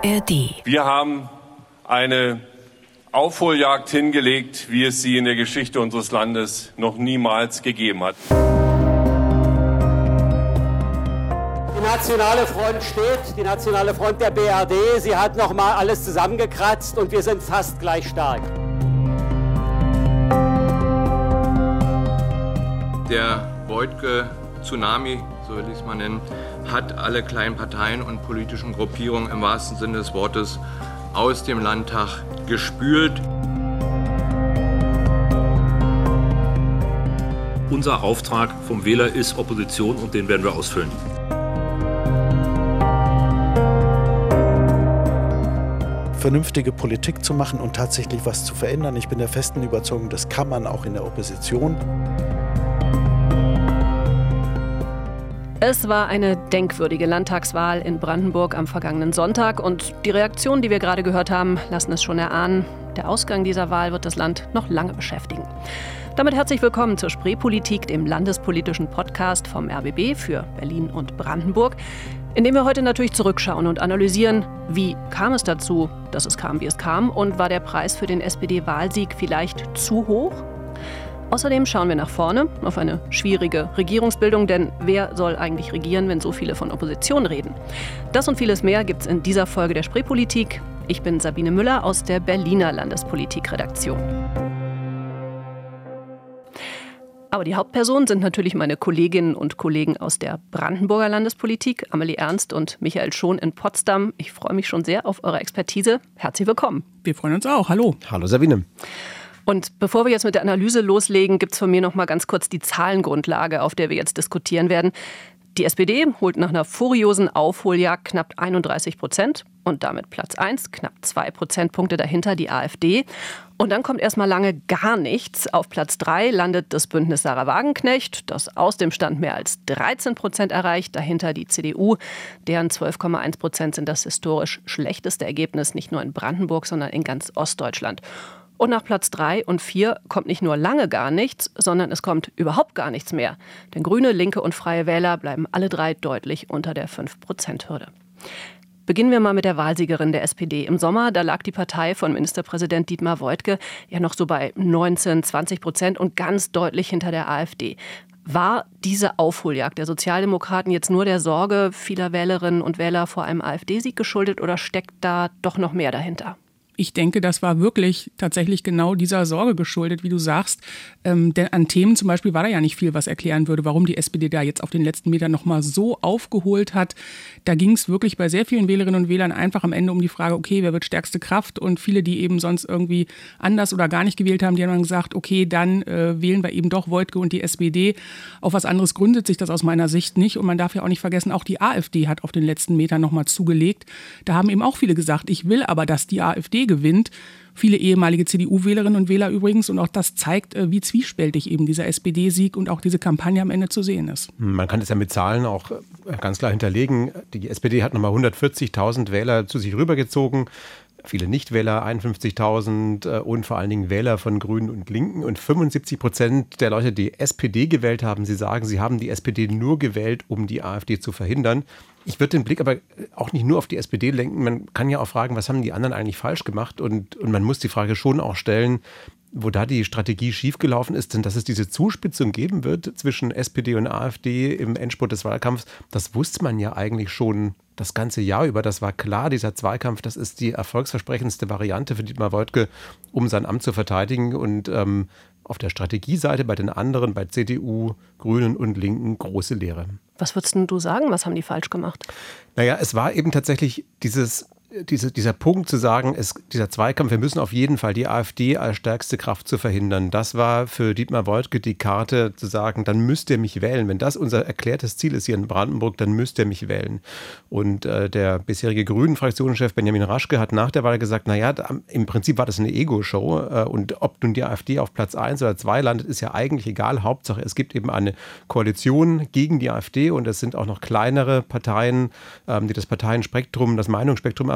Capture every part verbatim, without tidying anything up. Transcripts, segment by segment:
R D. Wir haben eine Aufholjagd hingelegt, wie es sie in der Geschichte unseres Landes noch niemals gegeben hat. Die Nationale Front steht, die Nationale Front der B R D. Sie hat noch mal alles zusammengekratzt und wir sind fast gleich stark. Der Woidke-Tsunami, so will ich es mal nennen, hat alle kleinen Parteien und politischen Gruppierungen im wahrsten Sinne des Wortes aus dem Landtag gespült. Unser Auftrag vom Wähler ist Opposition und den werden wir ausfüllen. Vernünftige Politik zu machen und tatsächlich was zu verändern. Ich bin der festen Überzeugung, das kann man auch in der Opposition. Es war eine denkwürdige Landtagswahl in Brandenburg am vergangenen Sonntag und die Reaktionen, die wir gerade gehört haben, lassen es schon erahnen. Der Ausgang dieser Wahl wird das Land noch lange beschäftigen. Damit herzlich willkommen zur Spreepolitik, dem landespolitischen Podcast vom R B B für Berlin und Brandenburg, in dem wir heute natürlich zurückschauen und analysieren, wie kam es dazu, dass es kam, wie es kam, und war der Preis für den S P D-Wahlsieg vielleicht zu hoch? Außerdem schauen wir nach vorne auf eine schwierige Regierungsbildung, denn wer soll eigentlich regieren, wenn so viele von Opposition reden? Das und vieles mehr gibt's in dieser Folge der Spreepolitik. Ich bin Sabine Müller aus der Berliner Landespolitik-Redaktion. Aber die Hauptpersonen sind natürlich meine Kolleginnen und Kollegen aus der Brandenburger Landespolitik, Amelie Ernst und Michael Schon in Potsdam. Ich freue mich schon sehr auf eure Expertise. Herzlich willkommen. Wir freuen uns auch. Hallo. Hallo Sabine. Und bevor wir jetzt mit der Analyse loslegen, gibt es von mir noch mal ganz kurz die Zahlengrundlage, auf der wir jetzt diskutieren werden. Die S P D holt nach einer furiosen Aufholjagd knapp einunddreißig Prozent und damit Platz eins, knapp zwei Prozentpunkte dahinter die AfD. Und dann kommt erstmal lange gar nichts. Auf Platz drei landet das Bündnis Sarah Wagenknecht, das aus dem Stand mehr als dreizehn Prozent erreicht. Dahinter die C D U, deren zwölf Komma eins Prozent sind das historisch schlechteste Ergebnis, nicht nur in Brandenburg, sondern in ganz Ostdeutschland. Und nach Platz drei und vier kommt nicht nur lange gar nichts, sondern es kommt überhaupt gar nichts mehr. Denn Grüne, Linke und Freie Wähler bleiben alle drei deutlich unter der fünf Prozent Hürde. Beginnen wir mal mit der Wahlsiegerin der S P D. Im Sommer, da lag die Partei von Ministerpräsident Dietmar Woidke ja noch so bei neunzehn, zwanzig Prozent und ganz deutlich hinter der AfD. War diese Aufholjagd der Sozialdemokraten jetzt nur der Sorge vieler Wählerinnen und Wähler vor einem AfD-Sieg geschuldet oder steckt da doch noch mehr dahinter? Ich denke, das war wirklich tatsächlich genau dieser Sorge geschuldet, wie du sagst. Ähm, denn an Themen zum Beispiel war da ja nicht viel, was erklären würde, warum die S P D da jetzt auf den letzten Metern nochmal so aufgeholt hat. Da ging es wirklich bei sehr vielen Wählerinnen und Wählern einfach am Ende um die Frage, okay, wer wird stärkste Kraft? Und viele, die eben sonst irgendwie anders oder gar nicht gewählt haben, die haben dann gesagt, okay, dann äh, wählen wir eben doch Woidke und die S P D. Auf was anderes gründet sich das aus meiner Sicht nicht. Und man darf ja auch nicht vergessen, auch die AfD hat auf den letzten Metern nochmal zugelegt. Da haben eben auch viele gesagt, ich will aber, dass die AfD gewinnt. Viele ehemalige C D U-Wählerinnen und Wähler übrigens. Und auch das zeigt, wie zwiespältig eben dieser S P D-Sieg und auch diese Kampagne am Ende zu sehen ist. Man kann das ja mit Zahlen auch ganz klar hinterlegen. Die S P D hat nochmal hundertvierzigtausend Wähler zu sich rübergezogen. Viele Nichtwähler, einundfünfzigtausend und vor allen Dingen Wähler von Grünen und Linken. Und fünfundsiebzig Prozent der Leute, die S P D gewählt haben, sie sagen, sie haben die S P D nur gewählt, um die AfD zu verhindern. Ich würde den Blick aber auch nicht nur auf die S P D lenken. Man kann ja auch fragen, was haben die anderen eigentlich falsch gemacht? Und, und man muss die Frage schon auch stellen, wo da die Strategie schiefgelaufen ist, denn dass es diese Zuspitzung geben wird zwischen S P D und AfD im Endspurt des Wahlkampfs, das wusste man ja eigentlich schon das ganze Jahr über. Das war klar, dieser Zweikampf, das ist die erfolgsversprechendste Variante für Dietmar Woidke, um sein Amt zu verteidigen. Und ähm, auf der Strategieseite bei den anderen, bei C D U, Grünen und Linken, große Lehre. Was würdest denn du sagen, was haben die falsch gemacht? Naja, es war eben tatsächlich dieses Diese, dieser Punkt zu sagen, es, dieser Zweikampf, wir müssen auf jeden Fall die AfD als stärkste Kraft zu verhindern. Das war für Dietmar Woidke die Karte zu sagen, dann müsst ihr mich wählen. Wenn das unser erklärtes Ziel ist hier in Brandenburg, dann müsst ihr mich wählen. Und äh, der bisherige Grünen-Fraktionschef Benjamin Raschke hat nach der Wahl gesagt, naja, im Prinzip war das eine Ego-Show. Äh, und ob nun die AfD auf Platz eins oder zwei landet, ist ja eigentlich egal. Hauptsache, es gibt eben eine Koalition gegen die AfD und es sind auch noch kleinere Parteien, ähm, die das Parteienspektrum, das Meinungsspektrum erweitern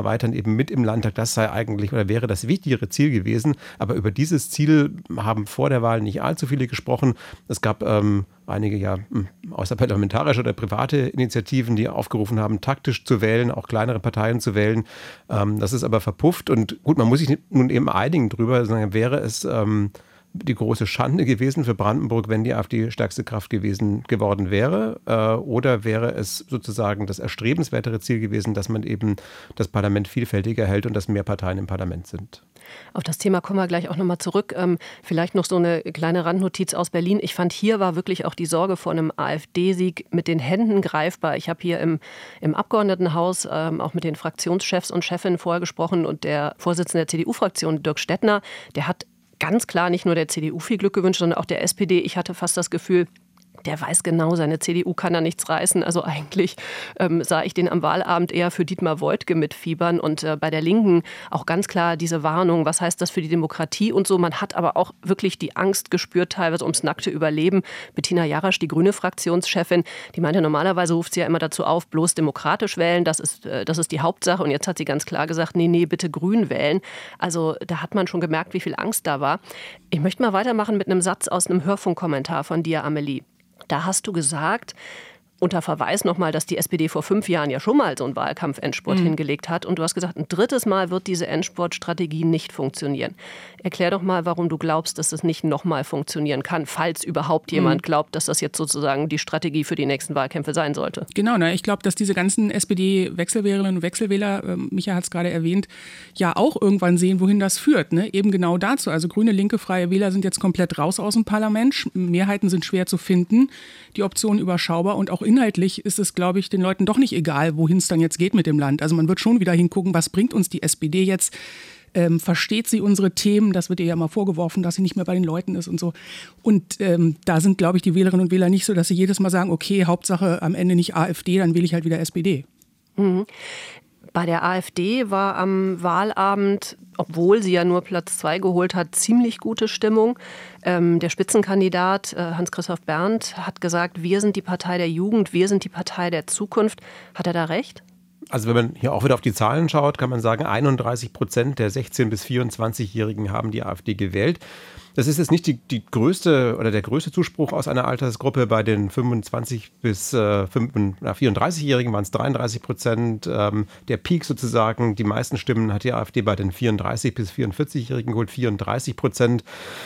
erweitern, eben mit im Landtag, das sei eigentlich oder wäre das wichtigere Ziel gewesen. Aber über dieses Ziel haben vor der Wahl nicht allzu viele gesprochen. Es gab ähm, einige ja außerparlamentarische oder private Initiativen, die aufgerufen haben, taktisch zu wählen, auch kleinere Parteien zu wählen. Ähm, das ist aber verpufft. Und gut, man muss sich nun eben einigen drüber, sagen, wäre es ähm, die große Schande gewesen für Brandenburg, wenn die AfD stärkste Kraft gewesen geworden wäre? Äh, oder wäre es sozusagen das erstrebenswertere Ziel gewesen, dass man eben das Parlament vielfältiger hält und dass mehr Parteien im Parlament sind? Auf das Thema kommen wir gleich auch nochmal zurück. Ähm, vielleicht noch so eine kleine Randnotiz aus Berlin. Ich fand, hier war wirklich auch die Sorge vor einem AfD-Sieg mit den Händen greifbar. Ich habe hier im, im Abgeordnetenhaus ähm, auch mit den Fraktionschefs und Chefinnen vorher gesprochen und der Vorsitzende der C D U-Fraktion, Dirk Stettner, der hat ganz klar nicht nur der C D U viel Glück gewünscht, sondern auch der S P D. Ich hatte fast das Gefühl, der weiß genau, seine C D U kann da nichts reißen. Also eigentlich ähm, sah ich den am Wahlabend eher für Dietmar Woidke mitfiebern. Und äh, bei der Linken auch ganz klar diese Warnung, was heißt das für die Demokratie und so. Man hat aber auch wirklich die Angst gespürt, teilweise ums nackte Überleben. Bettina Jarasch, die grüne Fraktionschefin, die meinte, normalerweise ruft sie ja immer dazu auf, bloß demokratisch wählen, das ist, äh, das ist die Hauptsache. Und jetzt hat sie ganz klar gesagt, nee, nee, bitte grün wählen. Also da hat man schon gemerkt, wie viel Angst da war. Ich möchte mal weitermachen mit einem Satz aus einem Hörfunkkommentar von dir, Amelie. Da hast du gesagt, unter Verweis nochmal, dass die S P D vor fünf Jahren ja schon mal so einen Wahlkampf-Endspurt mhm. hingelegt hat. Und du hast gesagt, ein drittes Mal wird diese Endspurt-Strategie nicht funktionieren. Erklär doch mal, warum du glaubst, dass es nicht nochmal funktionieren kann, falls überhaupt jemand mhm. glaubt, dass das jetzt sozusagen die Strategie für die nächsten Wahlkämpfe sein sollte. Genau, ne? Ich glaube, dass diese ganzen S P D-Wechselwählerinnen und Wechselwähler, äh, Micha hat es gerade erwähnt, ja auch irgendwann sehen, wohin das führt. Ne? Eben genau dazu. Also grüne, linke, freie Wähler sind jetzt komplett raus aus dem Parlament. Mehrheiten sind schwer zu finden. Die Optionen überschaubar und auch inhaltlich ist es, glaube ich, den Leuten doch nicht egal, wohin es dann jetzt geht mit dem Land. Also man wird schon wieder hingucken, was bringt uns die S P D jetzt? Ähm, versteht sie unsere Themen? Das wird ihr ja mal vorgeworfen, dass sie nicht mehr bei den Leuten ist und so. Und ähm, da sind, glaube ich, die Wählerinnen und Wähler nicht so, dass sie jedes Mal sagen, okay, Hauptsache am Ende nicht AfD, dann wähle ich halt wieder S P D. Mhm. Bei der AfD war am Wahlabend, obwohl sie ja nur Platz zwei geholt hat, ziemlich gute Stimmung. Ähm, der Spitzenkandidat äh, Hans-Christoph Berndt hat gesagt, wir sind die Partei der Jugend, wir sind die Partei der Zukunft. Hat er da recht? Also wenn man hier auch wieder auf die Zahlen schaut, kann man sagen, einunddreißig Prozent der sechzehn- bis vierundzwanzigjährigen haben die AfD gewählt. Das ist jetzt nicht die, die größte oder der größte Zuspruch aus einer Altersgruppe. Bei den fünfundzwanzig- bis äh, vierunddreißigjährigen waren es dreiunddreißig Prozent. Ähm, der Peak sozusagen, die meisten Stimmen hat die AfD bei den vierunddreißig- bis vierundvierzig-Jährigen geholt, vierunddreißig Prozent.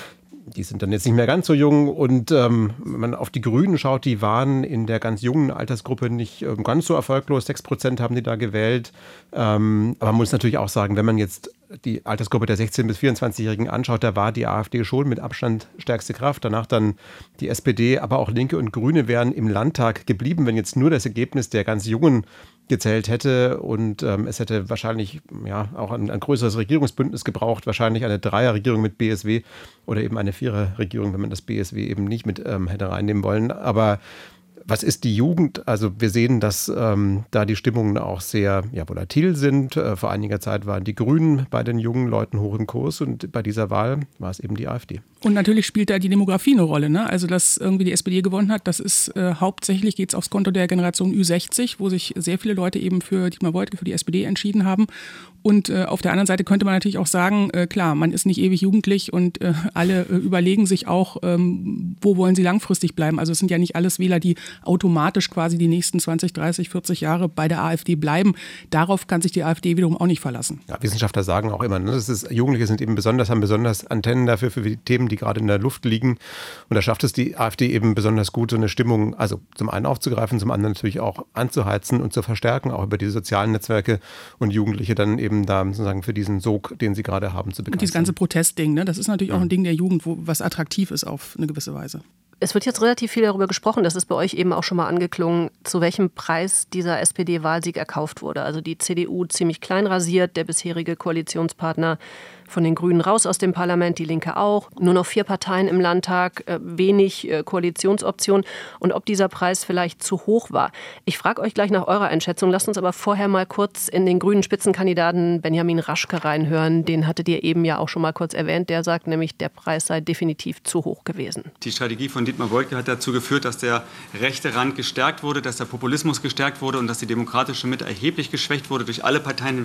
Die sind dann jetzt nicht mehr ganz so jung. Und ähm, wenn man auf die Grünen schaut, die waren in der ganz jungen Altersgruppe nicht ähm, ganz so erfolglos. sechs Prozent haben die da gewählt. Ähm, aber man muss natürlich auch sagen, wenn man jetzt die Altersgruppe der sechzehn- bis vierundzwanzigjährigen anschaut, da war die AfD schon mit Abstand stärkste Kraft. Danach dann die S P D, aber auch Linke und Grüne wären im Landtag geblieben, wenn jetzt nur das Ergebnis der ganz Jungen gezählt hätte. Und ähm, es hätte wahrscheinlich ja auch ein, ein größeres Regierungsbündnis gebraucht, wahrscheinlich eine Dreierregierung mit B S W oder eben eine Viererregierung, wenn man das B S W eben nicht mit ähm, hätte reinnehmen wollen. Aber was ist die Jugend? Also wir sehen, dass ähm, da die Stimmungen auch sehr ja, volatil sind. Äh, vor einiger Zeit waren die Grünen bei den jungen Leuten hoch im Kurs und bei dieser Wahl war es eben die AfD. Und natürlich spielt da die Demografie eine Rolle. Ne? Also dass irgendwie die S P D gewonnen hat, das ist äh, hauptsächlich geht es aufs Konto der Generation Ü sechzig, wo sich sehr viele Leute eben für Dietmar Woidke, für die S P D entschieden haben. Und äh, auf der anderen Seite könnte man natürlich auch sagen, äh, klar, man ist nicht ewig jugendlich und äh, alle äh, überlegen sich auch, ähm, wo wollen sie langfristig bleiben. Also es sind ja nicht alles Wähler, die automatisch quasi die nächsten zwanzig, dreißig, vierzig Jahre bei der AfD bleiben. Darauf kann sich die AfD wiederum auch nicht verlassen. Ja, Wissenschaftler sagen auch immer, ne, das ist, Jugendliche sind eben besonders, haben besonders Antennen dafür für die Themen, die gerade in der Luft liegen. Und da schafft es die AfD eben besonders gut, so eine Stimmung, also zum einen aufzugreifen, zum anderen natürlich auch anzuheizen und zu verstärken, auch über die sozialen Netzwerke und Jugendliche dann eben da sozusagen für diesen Sog, den sie gerade haben, zu begeistern. Und dieses ganze Protestding, ne, das ist natürlich auch ein Ding der Jugend, wo was attraktiv ist auf eine gewisse Weise. Es wird jetzt relativ viel darüber gesprochen, das ist bei euch eben auch schon mal angeklungen, zu welchem Preis dieser S P D-Wahlsieg erkauft wurde. Also die C D U ziemlich klein rasiert, der bisherige Koalitionspartner von den Grünen raus aus dem Parlament, die Linke auch. Nur noch vier Parteien im Landtag, wenig Koalitionsoptionen. Und ob dieser Preis vielleicht zu hoch war. Ich frage euch gleich nach eurer Einschätzung. Lasst uns aber vorher mal kurz in den grünen Spitzenkandidaten Benjamin Raschke reinhören. Den hattet ihr eben ja auch schon mal kurz erwähnt. Der sagt nämlich, der Preis sei definitiv zu hoch gewesen. Die Strategie von Dietmar Woidke hat dazu geführt, dass der rechte Rand gestärkt wurde, dass der Populismus gestärkt wurde und dass die demokratische Mitte erheblich geschwächt wurde durch alle Parteien hinweg.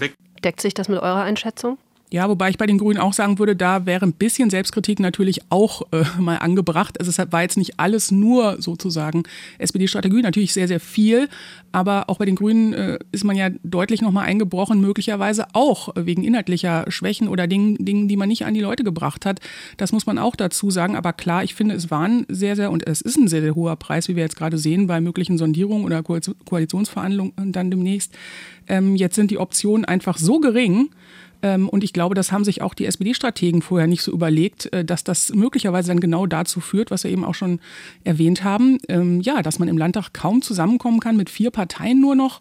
Deckt sich das mit eurer Einschätzung? Ja, wobei ich bei den Grünen auch sagen würde, da wäre ein bisschen Selbstkritik natürlich auch äh, mal angebracht. Also es war jetzt nicht alles nur sozusagen S P D-Strategie, natürlich sehr, sehr viel. Aber auch bei den Grünen äh, ist man ja deutlich nochmal eingebrochen, möglicherweise auch wegen inhaltlicher Schwächen oder Dingen, Dingen, die man nicht an die Leute gebracht hat. Das muss man auch dazu sagen. Aber klar, ich finde, es war ein sehr, sehr, und es ist ein sehr, sehr hoher Preis, wie wir jetzt gerade sehen, bei möglichen Sondierungen oder Koalitionsverhandlungen dann demnächst. Ähm, jetzt sind die Optionen einfach so gering. Und ich glaube, das haben sich auch die S P D-Strategen vorher nicht so überlegt, dass das möglicherweise dann genau dazu führt, was wir eben auch schon erwähnt haben, ja, dass man im Landtag kaum zusammenkommen kann mit vier Parteien nur noch.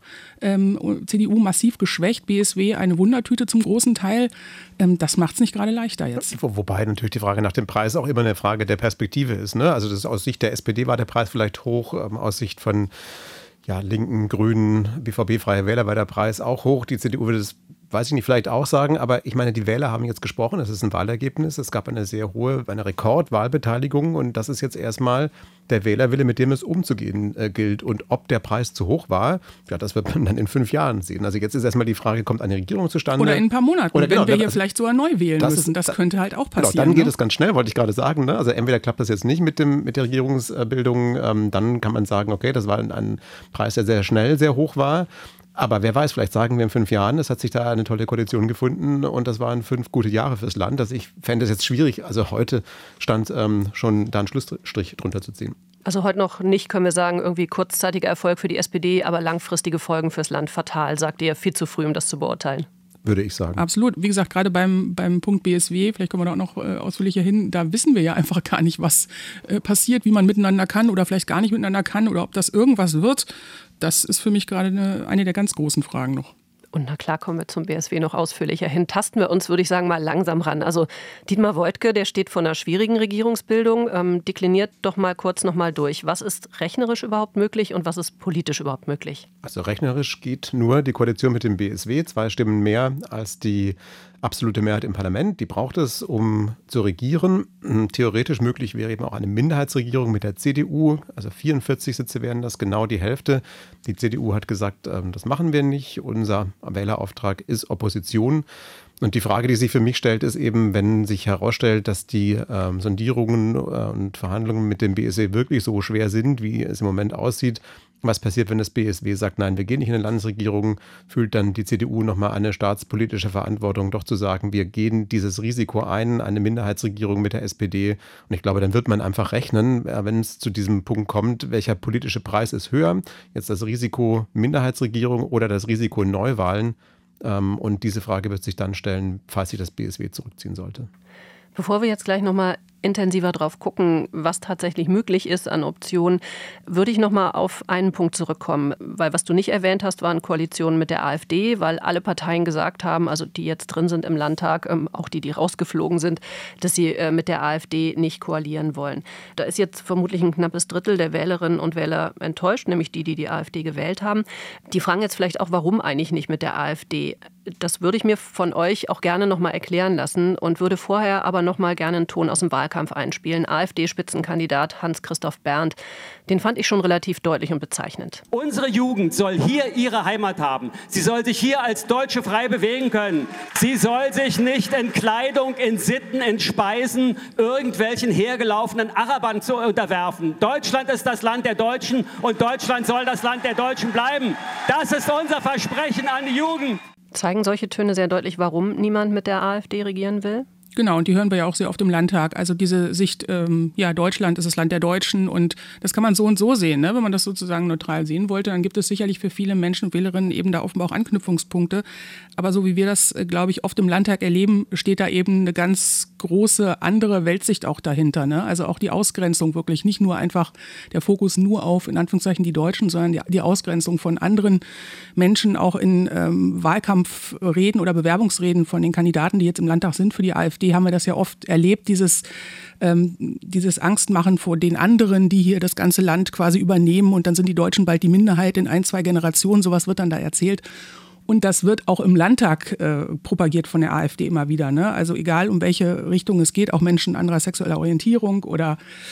C D U massiv geschwächt, B S W eine Wundertüte zum großen Teil. Das macht es nicht gerade leichter jetzt. Wo, wobei natürlich die Frage nach dem Preis auch immer eine Frage der Perspektive ist. Ne? Also das, aus Sicht der S P D war der Preis vielleicht hoch, aus Sicht von ja, Linken, Grünen, B V B-Freie Wähler war der Preis auch hoch. Die C D U würde das, weiß ich nicht, vielleicht auch sagen, aber ich meine, die Wähler haben jetzt gesprochen, es ist ein Wahlergebnis, es gab eine sehr hohe, eine Rekordwahlbeteiligung und das ist jetzt erstmal der Wählerwille, mit dem es umzugehen äh, gilt. Und ob der Preis zu hoch war, ja, das wird man dann in fünf Jahren sehen. Also jetzt ist erstmal die Frage, kommt eine Regierung zustande? Oder in ein paar Monaten, oder wenn genau, wir hier also, vielleicht sogar neu wählen das müssen. Das ist, könnte halt auch passieren. Genau, dann geht ne? es ganz schnell, wollte ich gerade sagen. Ne? Also entweder klappt das jetzt nicht mit, dem, mit der Regierungsbildung, ähm, dann kann man sagen, okay, das war ein, ein Preis, der sehr schnell sehr hoch war. Aber wer weiß, vielleicht sagen wir in fünf Jahren, es hat sich da eine tolle Koalition gefunden und das waren fünf gute Jahre fürs Land. Also ich fände es jetzt schwierig, also heute stand ähm, schon da einen Schlussstrich drunter zu ziehen. Also heute noch nicht, können wir sagen, irgendwie kurzzeitiger Erfolg für die S P D, aber langfristige Folgen fürs Land fatal, sagt ihr, viel zu früh, um das zu beurteilen. Würde ich sagen. Absolut. Wie gesagt, gerade beim, beim Punkt B S W, vielleicht kommen wir da auch noch äh, ausführlicher hin, da wissen wir ja einfach gar nicht, was äh, passiert, wie man miteinander kann oder vielleicht gar nicht miteinander kann oder ob das irgendwas wird. Das ist für mich gerade eine, eine der ganz großen Fragen noch. Und na klar, kommen wir zum B S W noch ausführlicher hin. Tasten wir uns, würde ich sagen, mal langsam ran. Also Dietmar Woidke, der steht vor einer schwierigen Regierungsbildung. Ähm, dekliniert doch mal kurz noch mal durch. Was ist rechnerisch überhaupt möglich und was ist politisch überhaupt möglich? Also rechnerisch geht nur die Koalition mit dem B S W. Zwei Stimmen mehr als die absolute Mehrheit im Parlament. Die braucht es, um zu regieren. Theoretisch möglich wäre eben auch eine Minderheitsregierung mit der C D U. Also vierundvierzig Sitze wären das, genau die Hälfte. Die C D U hat gesagt, das machen wir nicht. Unser Wählerauftrag ist Opposition. Und die Frage, die sich für mich stellt, ist eben, wenn sich herausstellt, dass die ähm, Sondierungen äh, und Verhandlungen mit dem B S W wirklich so schwer sind, wie es im Moment aussieht. Was passiert, wenn das B S W sagt, nein, wir gehen nicht in eine Landesregierung, fühlt dann die C D U nochmal eine staatspolitische Verantwortung, doch zu sagen, wir gehen dieses Risiko ein, eine Minderheitsregierung mit der S P D. Und ich glaube, dann wird man einfach rechnen, wenn es zu diesem Punkt kommt, welcher politische Preis ist höher, jetzt das Risiko Minderheitsregierung oder das Risiko Neuwahlen. Und diese Frage wird sich dann stellen, falls sich das B S W zurückziehen sollte. Bevor wir jetzt gleich noch mal intensiver drauf gucken, was tatsächlich möglich ist an Optionen, würde ich noch mal auf einen Punkt zurückkommen. Weil was du nicht erwähnt hast, waren Koalitionen mit der AfD, weil alle Parteien gesagt haben, also die jetzt drin sind im Landtag, ähm, auch die, die rausgeflogen sind, dass sie äh, mit der AfD nicht koalieren wollen. Da ist jetzt vermutlich ein knappes Drittel der Wählerinnen und Wähler enttäuscht, nämlich die, die die AfD gewählt haben. Die fragen jetzt vielleicht auch, warum eigentlich nicht mit der AfD? Das würde ich mir von euch auch gerne noch mal erklären lassen und würde vorher aber noch mal gerne einen Ton aus dem Wahlkampf einspielen. AfD-Spitzenkandidat Hans-Christoph Berndt, den fand ich schon relativ deutlich und bezeichnend. Unsere Jugend soll hier ihre Heimat haben. Sie soll sich hier als Deutsche frei bewegen können. Sie soll sich nicht in Kleidung, in Sitten, in Speisen irgendwelchen hergelaufenen Arabern zu unterwerfen. Deutschland ist das Land der Deutschen und Deutschland soll das Land der Deutschen bleiben. Das ist unser Versprechen an die Jugend. Zeigen solche Töne sehr deutlich, warum niemand mit der AfD regieren will? Genau, und die hören wir ja auch sehr oft im Landtag. Also diese Sicht, ähm, ja, Deutschland ist das Land der Deutschen und das kann man so und so sehen. Ne? Wenn man das sozusagen neutral sehen wollte, dann gibt es sicherlich für viele Menschen und Wählerinnen eben da offenbar auch Anknüpfungspunkte. Aber so wie wir das, glaube ich, oft im Landtag erleben, steht da eben eine ganz große andere Weltsicht auch dahinter. Ne? Also auch die Ausgrenzung wirklich, nicht nur einfach der Fokus nur auf, in Anführungszeichen, die Deutschen, sondern die, die Ausgrenzung von anderen Menschen, auch in ähm, Wahlkampfreden oder Bewerbungsreden von den Kandidaten, die jetzt im Landtag sind für die AfD, haben wir das ja oft erlebt, dieses, ähm, dieses Angstmachen vor den anderen, die hier das ganze Land quasi übernehmen und dann sind die Deutschen bald die Minderheit in ein, zwei Generationen, sowas wird dann da erzählt. Und das wird auch im Landtag äh, propagiert von der AfD immer wieder. Ne? Also egal, um welche Richtung es geht, auch Menschen anderer sexueller Orientierung oder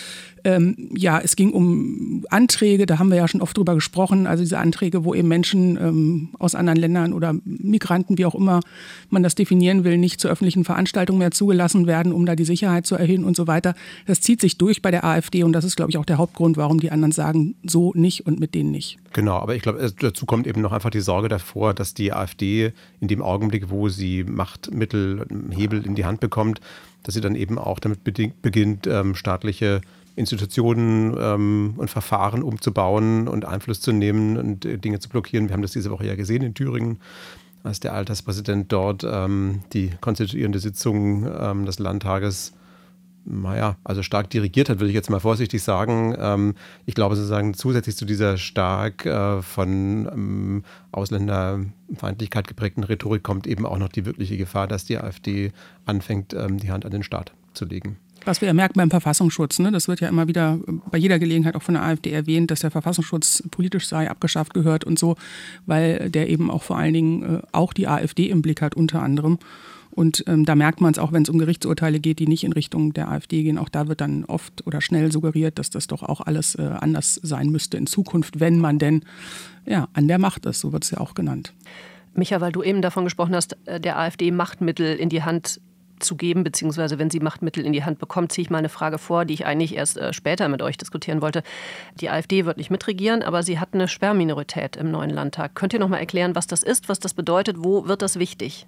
Ähm, ja, es ging um Anträge, da haben wir ja schon oft drüber gesprochen, also diese Anträge, wo eben Menschen ähm, aus anderen Ländern oder Migranten, wie auch immer man das definieren will, nicht zu öffentlichen Veranstaltungen mehr zugelassen werden, um da die Sicherheit zu erhöhen und so weiter. Das zieht sich durch bei der AfD und das ist, glaube ich, auch der Hauptgrund, warum die anderen sagen, so nicht und mit denen nicht. Genau, aber ich glaube, dazu kommt eben noch einfach die Sorge davor, dass die AfD in dem Augenblick, wo sie Machtmittel, Hebel in die Hand bekommt, dass sie dann eben auch damit beginnt, ähm, staatliche Institutionen ähm, und Verfahren umzubauen und Einfluss zu nehmen und äh, Dinge zu blockieren. Wir haben das diese Woche ja gesehen in Thüringen, als der Alterspräsident dort ähm, die konstituierende Sitzung ähm, des Landtages naja, also stark dirigiert hat, würde ich jetzt mal vorsichtig sagen. Ähm, ich glaube sozusagen zusätzlich zu dieser stark äh, von ähm, Ausländerfeindlichkeit geprägten Rhetorik kommt eben auch noch die wirkliche Gefahr, dass die AfD anfängt, ähm, die Hand an den Staat zu legen. Was wir ja merken beim Verfassungsschutz, ne? Das wird ja immer wieder bei jeder Gelegenheit auch von der AfD erwähnt, dass der Verfassungsschutz politisch sei, abgeschafft gehört und so, weil der eben auch vor allen Dingen äh, auch die AfD im Blick hat, unter anderem. Und ähm, da merkt man es auch, wenn es um Gerichtsurteile geht, die nicht in Richtung der AfD gehen. Auch da wird dann oft oder schnell suggeriert, dass das doch auch alles äh, anders sein müsste in Zukunft, wenn man denn ja, an der Macht ist. So wird es ja auch genannt. Micha, weil du eben davon gesprochen hast, der AfD Machtmittel in die Hand zu geben, beziehungsweise wenn sie Machtmittel in die Hand bekommt, ziehe ich mal eine Frage vor, die ich eigentlich erst äh, später mit euch diskutieren wollte. Die AfD wird nicht mitregieren, aber sie hat eine Sperrminorität im neuen Landtag. Könnt ihr noch mal erklären, was das ist, was das bedeutet? Wo wird das wichtig?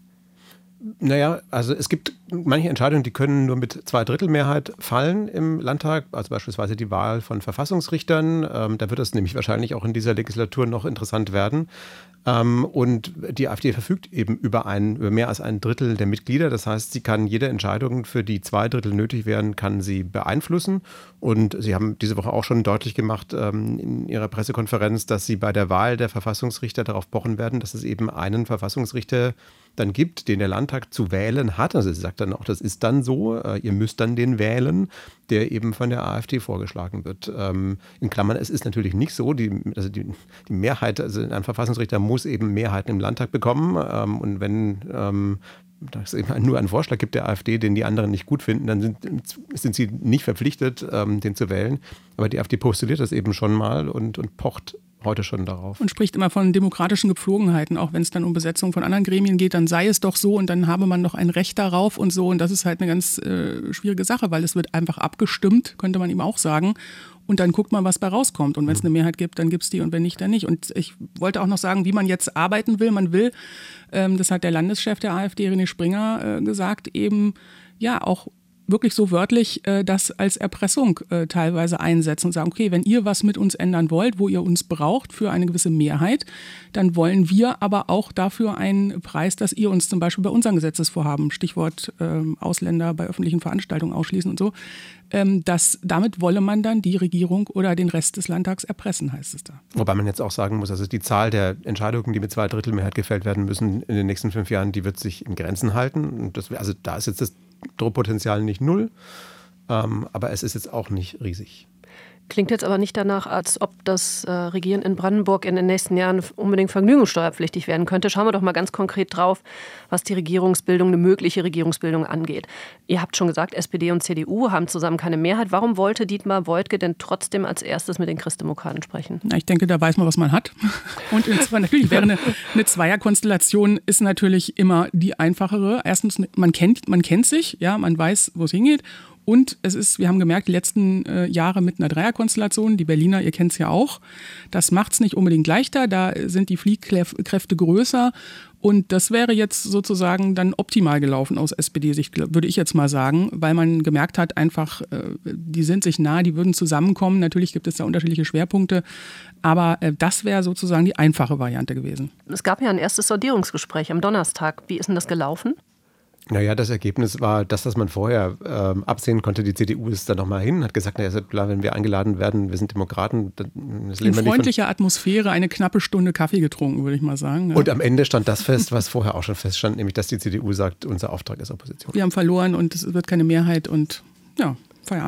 Naja, also es gibt manche Entscheidungen, die können nur mit Zweidrittelmehrheit fallen im Landtag, also beispielsweise die Wahl von Verfassungsrichtern. Ähm, da wird es nämlich wahrscheinlich auch in dieser Legislatur noch interessant werden. Ähm, und die AfD verfügt eben über, ein, über mehr als ein Drittel der Mitglieder. Das heißt, sie kann jede Entscheidung, für die zwei Drittel nötig wären, kann sie beeinflussen. Und sie haben diese Woche auch schon deutlich gemacht ähm, in ihrer Pressekonferenz, dass sie bei der Wahl der Verfassungsrichter darauf pochen werden, dass es eben einen Verfassungsrichter dann gibt, den der Landtag zu wählen hat. Also sie sagt dann auch, das ist dann so, äh, ihr müsst dann den wählen, der eben von der AfD vorgeschlagen wird. Ähm, in Klammern, es ist natürlich nicht so, die, also die, die Mehrheit, also ein Verfassungsrichter muss eben Mehrheiten im Landtag bekommen ähm, und wenn ähm, es eben nur einen Vorschlag gibt der AfD, den die anderen nicht gut finden, dann sind, sind sie nicht verpflichtet, ähm, den zu wählen. Aber die AfD postuliert das eben schon mal und, und pocht heute schon darauf. Und spricht immer von demokratischen Gepflogenheiten, auch wenn es dann um Besetzung von anderen Gremien geht, dann sei es doch so und dann habe man noch ein Recht darauf und so. Und das ist halt eine ganz äh, schwierige Sache, weil es wird einfach abgestimmt, könnte man ihm auch sagen. Und dann guckt man, was bei rauskommt. Und wenn es eine Mehrheit gibt, dann gibt es die und wenn nicht, dann nicht. Und ich wollte auch noch sagen, wie man jetzt arbeiten will. Man will, ähm, das hat der Landeschef der AfD, René Springer, äh, gesagt, eben ja auch wirklich so wörtlich äh, das als Erpressung äh, teilweise einsetzen und sagen, okay, wenn ihr was mit uns ändern wollt, wo ihr uns braucht für eine gewisse Mehrheit, dann wollen wir aber auch dafür einen Preis, dass ihr uns zum Beispiel bei unseren Gesetzesvorhaben, Stichwort ähm, Ausländer bei öffentlichen Veranstaltungen ausschließen und so, ähm, dass damit wolle man dann die Regierung oder den Rest des Landtags erpressen, heißt es da. Wobei man jetzt auch sagen muss, also die Zahl der Entscheidungen, die mit Zweidrittelmehrheit gefällt werden müssen in den nächsten fünf Jahren, die wird sich in Grenzen halten. Und das, also da ist jetzt das Druckpotenzial nicht null, ähm, aber es ist jetzt auch nicht riesig. Klingt jetzt aber nicht danach, als ob das äh, Regieren in Brandenburg in den nächsten Jahren unbedingt vergnügungssteuerpflichtig werden könnte. Schauen wir doch mal ganz konkret drauf, was die Regierungsbildung, eine mögliche Regierungsbildung angeht. Ihr habt schon gesagt, S P D und C D U haben zusammen keine Mehrheit. Warum wollte Dietmar Woidke denn trotzdem als erstes mit den Christdemokraten sprechen? Na, ich denke, da weiß man, was man hat. Und natürlich wäre eine, eine Zweierkonstellation ist natürlich immer die einfachere. Erstens, man kennt, man kennt sich, ja, man weiß, wo es hingeht. Und es ist, wir haben gemerkt, die letzten äh, Jahre mit einer Dreierkonstellation, die Berliner, ihr kennt es ja auch, das macht es nicht unbedingt leichter, da sind die Fliehkräfte größer und das wäre jetzt sozusagen dann optimal gelaufen aus S P D-Sicht, würde ich jetzt mal sagen, weil man gemerkt hat, einfach, äh, die sind sich nah, die würden zusammenkommen, natürlich gibt es da unterschiedliche Schwerpunkte, aber äh, das wäre sozusagen die einfache Variante gewesen. Es gab ja ein erstes Sondierungsgespräch am Donnerstag, wie ist denn das gelaufen? Naja, das Ergebnis war das, was man vorher ähm, absehen konnte. Die C D U ist da nochmal hin, hat gesagt, naja, klar, wenn wir eingeladen werden, wir sind Demokraten. Das in freundlicher Atmosphäre eine knappe Stunde Kaffee getrunken, würde ich mal sagen. Ja. Und am Ende stand das fest, was vorher auch schon feststand, nämlich, dass die C D U sagt, unser Auftrag ist Opposition. Wir haben verloren und es wird keine Mehrheit und ja, Feierabend.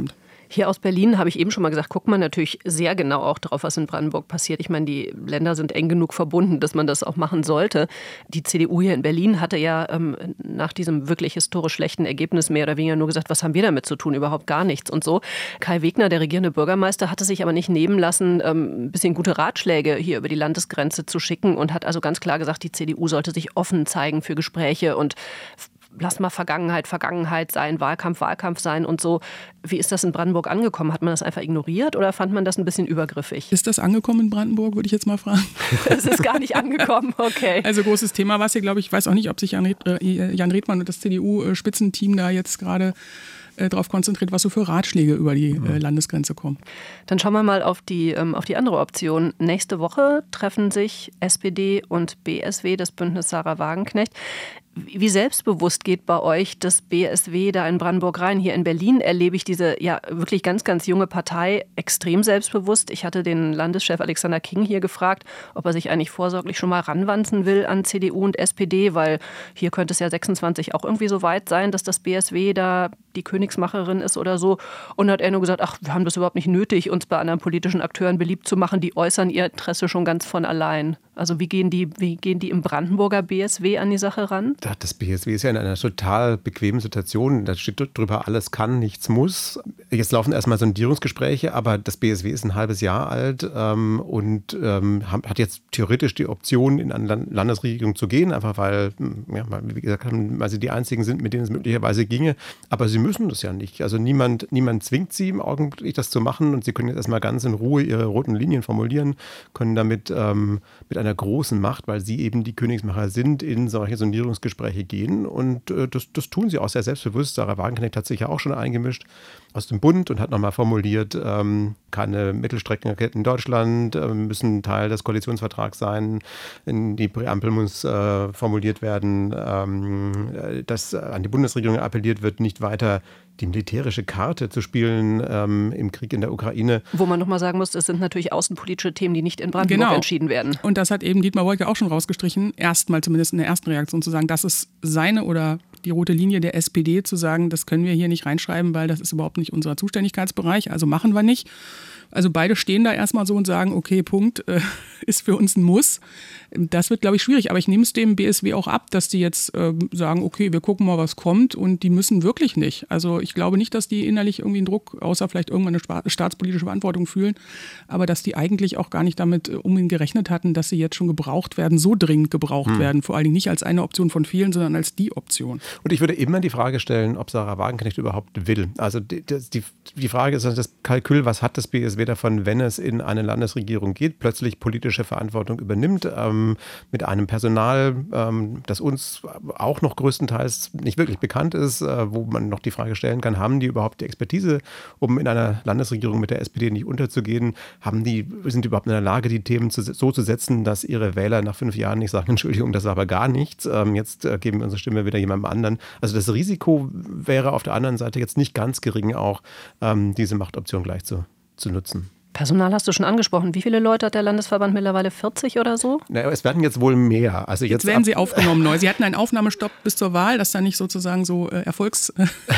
Hier aus Berlin habe ich eben schon mal gesagt, guckt man natürlich sehr genau auch drauf, was in Brandenburg passiert. Ich meine, die Länder sind eng genug verbunden, dass man das auch machen sollte. Die C D U hier in Berlin hatte ja ähm, nach diesem wirklich historisch schlechten Ergebnis mehr oder weniger nur gesagt, was haben wir damit zu tun? Überhaupt gar nichts und so. Kai Wegner, der regierende Bürgermeister, hatte sich aber nicht nehmen lassen, ähm, ein bisschen gute Ratschläge hier über die Landesgrenze zu schicken und hat also ganz klar gesagt, die C D U sollte sich offen zeigen für Gespräche und lass mal Vergangenheit, Vergangenheit sein, Wahlkampf, Wahlkampf sein und so. Wie ist das in Brandenburg angekommen? Hat man das einfach ignoriert oder fand man das ein bisschen übergriffig? Ist das angekommen in Brandenburg, würde ich jetzt mal fragen? Es ist gar nicht angekommen, okay. Also großes Thema war es hier, glaube ich. Ich weiß auch nicht, ob sich Jan, Red, äh, Jan Redmann und das C D U-Spitzenteam da jetzt gerade äh, darauf konzentriert, was so für Ratschläge über die äh, Landesgrenze kommen. Dann schauen wir mal auf die, ähm, auf die andere Option. Nächste Woche treffen sich S P D und B S W, das Bündnis Sarah Wagenknecht. Wie selbstbewusst geht bei euch das B S W da in Brandenburg rein? Hier in Berlin erlebe ich diese ja wirklich ganz, ganz junge Partei extrem selbstbewusst. Ich hatte den Landeschef Alexander King hier gefragt, ob er sich eigentlich vorsorglich schon mal ranwanzen will an C D U und S P D, weil hier könnte es ja sechsundzwanzig auch irgendwie so weit sein, dass das B S W da die Königsmacherin ist oder so. Und hat er nur gesagt, ach, wir haben das überhaupt nicht nötig, uns bei anderen politischen Akteuren beliebt zu machen. Die äußern ihr Interesse schon ganz von allein. Also wie gehen die, wie gehen die im Brandenburger B S W an die Sache ran? Das B S W ist ja in einer total bequemen Situation. Da steht drüber, alles kann, nichts muss. Jetzt laufen erstmal Sondierungsgespräche, aber das B S W ist ein halbes Jahr alt ähm, und ähm, hat jetzt theoretisch die Option, in eine Landesregierung zu gehen, einfach weil, ja, wie gesagt, weil sie die einzigen sind, mit denen es möglicherweise ginge. Aber sie müssen das ja nicht. Also niemand, niemand zwingt sie im Augenblick, das zu machen und sie können jetzt erstmal ganz in Ruhe ihre roten Linien formulieren, können damit ähm, mit einer großen Macht, weil sie eben die Königsmacher sind, in solche Sondierungsgespräche gehen und äh, das, das tun sie auch sehr selbstbewusst. Sarah Wagenknecht hat sich ja auch schon eingemischt aus dem Bund und hat nochmal formuliert, ähm, keine Mittelstreckenraketen in Deutschland äh, müssen Teil des Koalitionsvertrags sein, in die Präambel muss äh, formuliert werden, ähm, dass an die Bundesregierung appelliert wird, nicht weiter die militärische Karte zu spielen ähm, im Krieg in der Ukraine. Wo man nochmal sagen muss, es sind natürlich außenpolitische Themen, die nicht in Brandenburg genau. entschieden werden. Und das hat eben Dietmar Woidke auch schon rausgestrichen, erstmal zumindest in der ersten Reaktion zu sagen, das ist seine oder die rote Linie der S P D, zu sagen, das können wir hier nicht reinschreiben, weil das ist überhaupt nicht unser Zuständigkeitsbereich, also machen wir nicht. Also beide stehen da erstmal so und sagen, okay, Punkt, äh, ist für uns ein Muss. Das wird, glaube ich, schwierig. Aber ich nehme es dem B S W auch ab, dass die jetzt äh, sagen, okay, wir gucken mal, was kommt. Und die müssen wirklich nicht. Also ich glaube nicht, dass die innerlich irgendwie einen Druck, außer vielleicht irgendwann eine staatspolitische Verantwortung fühlen, aber dass die eigentlich auch gar nicht damit unbedingt gerechnet hatten, dass sie jetzt schon gebraucht werden, so dringend gebraucht hm. werden. Vor allen Dingen nicht als eine Option von vielen, sondern als die Option. Und ich würde immer die Frage stellen, ob Sarah Wagenknecht überhaupt will. Also die, die, die Frage ist das Kalkül, was hat das B S W davon, wenn es in eine Landesregierung geht, plötzlich politische Verantwortung übernimmt, ähm, mit einem Personal, ähm, das uns auch noch größtenteils nicht wirklich bekannt ist, äh, wo man noch die Frage stellen kann, haben die überhaupt die Expertise, um in einer Landesregierung mit der S P D nicht unterzugehen? Haben die, sind die überhaupt in der Lage, die Themen zu, so zu setzen, dass ihre Wähler nach fünf Jahren nicht sagen, Entschuldigung, das ist aber gar nichts, ähm, jetzt äh, geben wir unsere Stimme wieder jemandem anderen. Also das Risiko wäre auf der anderen Seite jetzt nicht ganz gering, auch ähm, diese Machtoption gleich zu, zu nutzen. Personal hast du schon angesprochen. Wie viele Leute hat der Landesverband mittlerweile? vierzig oder so? Na, es werden jetzt wohl mehr. Also jetzt, jetzt werden sie aufgenommen neu. Sie hatten einen Aufnahmestopp bis zur Wahl, dass da nicht sozusagen so äh, Erfolgs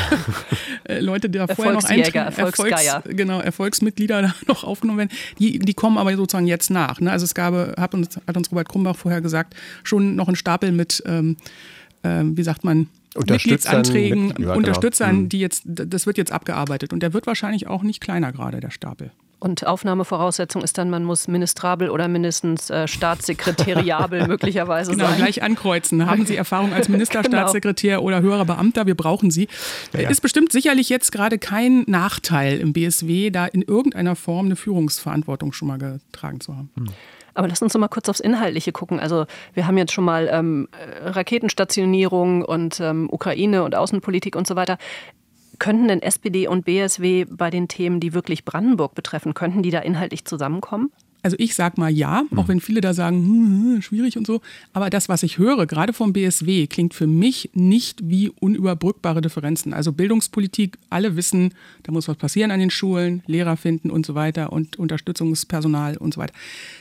äh, Leute, die da vorher noch eintreten, Erfolgs, genau, Erfolgsmitglieder da noch aufgenommen werden. Die, die kommen aber sozusagen jetzt nach. Ne? Also es gab, hat uns, hat uns Robert Krumbach vorher gesagt, schon noch ein Stapel mit, ähm, äh, wie sagt man, Mitgliedsanträgen, mit, ja, Unterstützern, genau. die jetzt, das wird jetzt abgearbeitet. Und der wird wahrscheinlich auch nicht kleiner gerade, der Stapel. Und Aufnahmevoraussetzung ist dann, man muss ministrabel oder mindestens äh, staatssekretariabel möglicherweise genau, sein. Genau, gleich ankreuzen. Haben Sie Erfahrung als Minister, genau. Staatssekretär oder höherer Beamter? Wir brauchen Sie. Ja, ja. Ist bestimmt sicherlich jetzt gerade kein Nachteil im B S W, da in irgendeiner Form eine Führungsverantwortung schon mal getragen zu haben. Hm. Aber lass uns noch mal kurz aufs Inhaltliche gucken. Also wir haben jetzt schon mal ähm, Raketenstationierung und ähm, Ukraine und Außenpolitik und so weiter. Könnten denn S P D und B S W bei den Themen, die wirklich Brandenburg betreffen, könnten die da inhaltlich zusammenkommen? Also ich sag mal ja, auch wenn viele da sagen, hm, hm, schwierig und so. Aber das, was ich höre, gerade vom B S W, klingt für mich nicht wie unüberbrückbare Differenzen. Also Bildungspolitik, alle wissen, da muss was passieren an den Schulen, Lehrer finden und so weiter und Unterstützungspersonal und so weiter.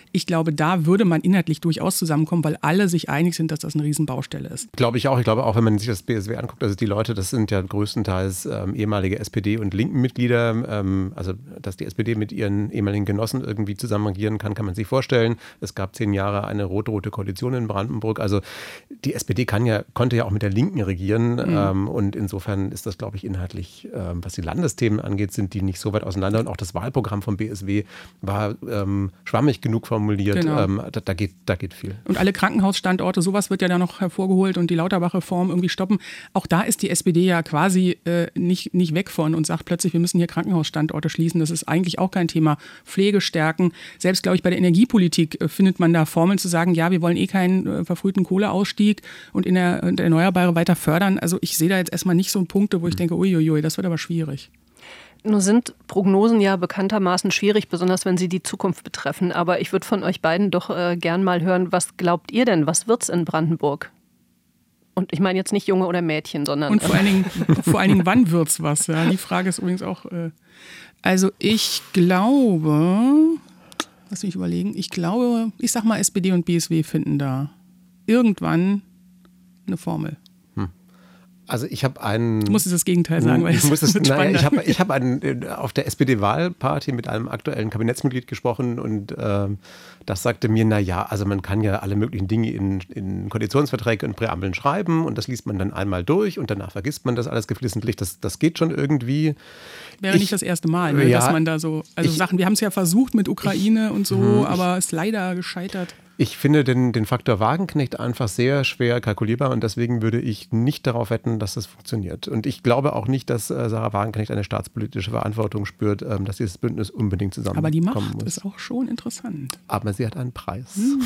Ich glaube, da würde man inhaltlich durchaus zusammenkommen, weil alle sich einig sind, dass das eine Riesenbaustelle ist. Glaube ich auch. Ich glaube auch, wenn man sich das B S W anguckt, also die Leute, das sind ja größtenteils ähm, ehemalige S P D- und Linken-Mitglieder. Ähm, also, dass die S P D mit ihren ehemaligen Genossen irgendwie zusammen regieren kann, kann man sich vorstellen. Es gab zehn Jahre eine rot-rote Koalition in Brandenburg. Also die S P D kann ja, konnte ja auch mit der Linken regieren. Mhm. Ähm, und insofern ist das, glaube ich, inhaltlich, ähm, was die Landesthemen angeht, sind die nicht so weit auseinander. Und auch das Wahlprogramm vom B S W war ähm, schwammig genug formuliert. Genau. Ähm, da, da, geht, da geht viel. Und alle Krankenhausstandorte, sowas wird ja da noch hervorgeholt und die Lauterbach-Reform irgendwie stoppen. Auch da ist die S P D ja quasi äh, nicht, nicht weg von und sagt plötzlich, wir müssen hier Krankenhausstandorte schließen. Das ist eigentlich auch kein Thema. Pflege stärken. Selbst, glaube ich, bei der Energiepolitik äh, findet man da Formeln zu sagen, ja, wir wollen eh keinen äh, verfrühten Kohleausstieg und in der, in der Erneuerbare weiter fördern. Also ich sehe da jetzt erstmal nicht so Punkte, wo ich denke, uiuiui, das wird aber schwierig. Nun sind Prognosen ja bekanntermaßen schwierig, besonders wenn sie die Zukunft betreffen. Aber ich würde von euch beiden doch äh, gern mal hören, was glaubt ihr denn? Was wird's in Brandenburg? Und ich meine jetzt nicht Junge oder Mädchen, sondern... Und vor allen Dingen, vor allen Dingen wann wird's was? Ja? Die Frage ist übrigens auch... Äh, also ich glaube... Lass mich überlegen. Ich glaube, ich sag mal, S P D und B S W finden da irgendwann eine Formel. Also ich habe einen... Du musst jetzt das Gegenteil sagen, weil ich muss es, wird nein, ich habe ich hab einen, auf der S P D-Wahlparty mit einem aktuellen Kabinettsmitglied gesprochen und ähm, das sagte mir, na ja, also man kann ja alle möglichen Dinge in, in Koalitionsverträge und Präambeln schreiben und das liest man dann einmal durch und danach vergisst man das alles geflissentlich. Das, das geht schon irgendwie. Wäre ich, nicht das erste Mal, ne, ja, dass man da so, also ich, Sachen, wir haben es ja versucht mit Ukraine ich, und so, mh, aber es ist leider gescheitert. Ich finde den, den Faktor Wagenknecht einfach sehr schwer kalkulierbar und deswegen würde ich nicht darauf wetten, dass das funktioniert. Und ich glaube auch nicht, dass äh, Sarah Wagenknecht eine staatspolitische Verantwortung spürt, ähm, dass dieses Bündnis unbedingt zusammenkommen muss. Aber die Macht ist auch schon interessant. Aber sie hat einen Preis.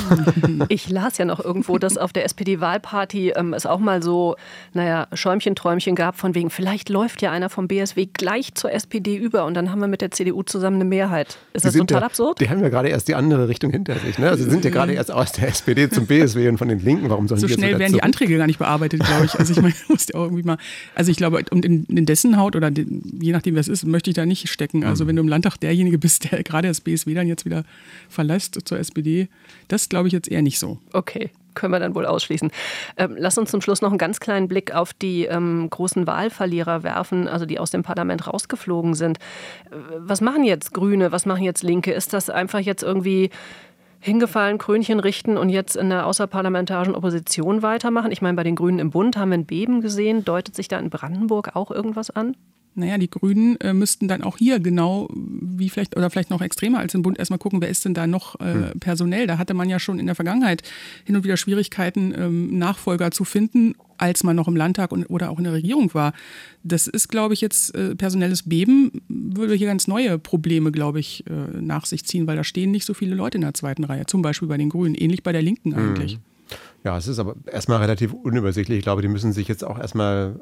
Ich las ja noch irgendwo, dass auf der S P D-Wahlparty ähm, es auch mal so, naja, Schäumchen-Träumchen gab, von wegen, vielleicht läuft ja einer vom B S W gleich zur S P D über und dann haben wir mit der C D U zusammen eine Mehrheit. Ist das total ja, absurd? Die haben ja gerade erst die andere Richtung hinter sich. Ne? Also sie sind ja gerade erst aus der S P D zum B S W und von den Linken. Warum sollen so die jetzt schnell werden zurück? die Anträge gar nicht bearbeitet, glaube ich. Also ich meine, muss ja auch irgendwie mal. Also ich glaube, und in, in dessen Haut oder de, je nachdem, wer es ist, möchte ich da nicht stecken. Also wenn du im Landtag derjenige bist, der gerade das B S W dann jetzt wieder verlässt zur S P D, das glaube ich jetzt eher nicht so. Okay. Können wir dann wohl ausschließen. Ähm, lass uns zum Schluss noch einen ganz kleinen Blick auf die ähm, großen Wahlverlierer werfen, also die aus dem Parlament rausgeflogen sind. Was machen jetzt Grüne, was machen jetzt Linke? Ist das einfach jetzt irgendwie hingefallen, Krönchen richten und jetzt in der außerparlamentarischen Opposition weitermachen? Ich meine, bei den Grünen im Bund haben wir ein Beben gesehen. Deutet sich da in Brandenburg auch irgendwas an? Naja, die Grünen äh, müssten dann auch hier genau wie vielleicht oder vielleicht noch extremer als im Bund erstmal gucken, wer ist denn da noch äh, hm. personell. Da hatte man ja schon in der Vergangenheit hin und wieder Schwierigkeiten, ähm, Nachfolger zu finden, als man noch im Landtag und, oder auch in der Regierung war. Das ist, glaube ich, jetzt äh, personelles Beben, würde hier ganz neue Probleme, glaube ich, äh, nach sich ziehen, weil da stehen nicht so viele Leute in der zweiten Reihe, zum Beispiel bei den Grünen, ähnlich bei der Linken eigentlich. Ja, es ist aber erstmal relativ unübersichtlich. Ich glaube, die müssen sich jetzt auch erstmal...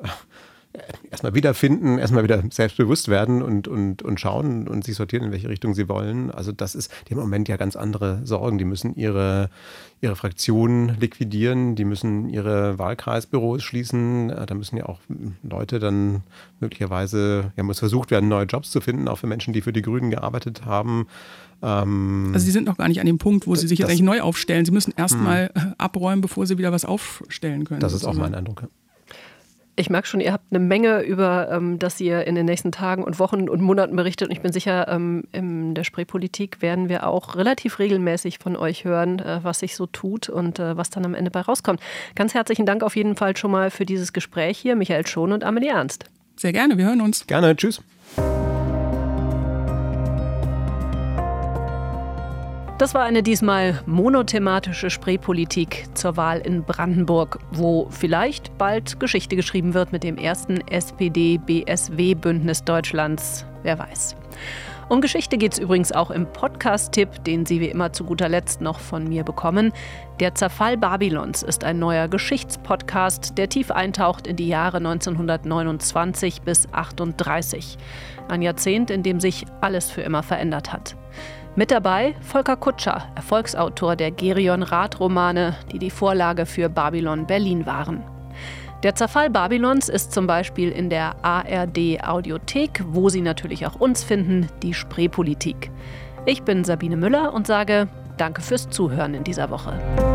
erstmal wiederfinden, erstmal wieder selbstbewusst werden und, und, und schauen und sich sortieren, in welche Richtung sie wollen. Also das ist, die haben im Moment ja ganz andere Sorgen. Die müssen ihre, ihre Fraktionen liquidieren, die müssen ihre Wahlkreisbüros schließen. Da müssen ja auch Leute dann möglicherweise, ja, muss versucht werden, neue Jobs zu finden, auch für Menschen, die für die Grünen gearbeitet haben. Ähm, also sie sind noch gar nicht an dem Punkt, wo sie sich jetzt eigentlich neu aufstellen. Sie müssen erstmal abräumen, bevor sie wieder was aufstellen können. Das ist sozusagen. auch mein Eindruck, ja. Ich merke schon, ihr habt eine Menge, über ähm, das ihr in den nächsten Tagen und Wochen und Monaten berichtet. Und ich bin sicher, ähm, in der Spreepolitik werden wir auch relativ regelmäßig von euch hören, äh, was sich so tut und äh, was dann am Ende bei rauskommt. Ganz herzlichen Dank auf jeden Fall schon mal für dieses Gespräch hier, Michael Schon und Amelie Ernst. Sehr gerne, wir hören uns. Gerne, tschüss. Das war eine diesmal monothematische Spreepolitik zur Wahl in Brandenburg, wo vielleicht bald Geschichte geschrieben wird mit dem ersten S P D-B S W-Bündnis Deutschlands. Wer weiß. Um Geschichte geht es übrigens auch im Podcast-Tipp, den Sie wie immer zu guter Letzt noch von mir bekommen. Der Zerfall Babylons ist ein neuer Geschichtspodcast, der tief eintaucht in die Jahre neunzehnhundertneunundzwanzig bis achtunddreißig. Ein Jahrzehnt, in dem sich alles für immer verändert hat. Mit dabei Volker Kutscher, Erfolgsautor der Gerion-Rath-Romane, die die Vorlage für Babylon Berlin waren. Der Zerfall Babylons ist zum Beispiel in der A R D-Audiothek, wo Sie natürlich auch uns finden, die Spreepolitik. Ich bin Sabine Müller und sage Danke fürs Zuhören in dieser Woche.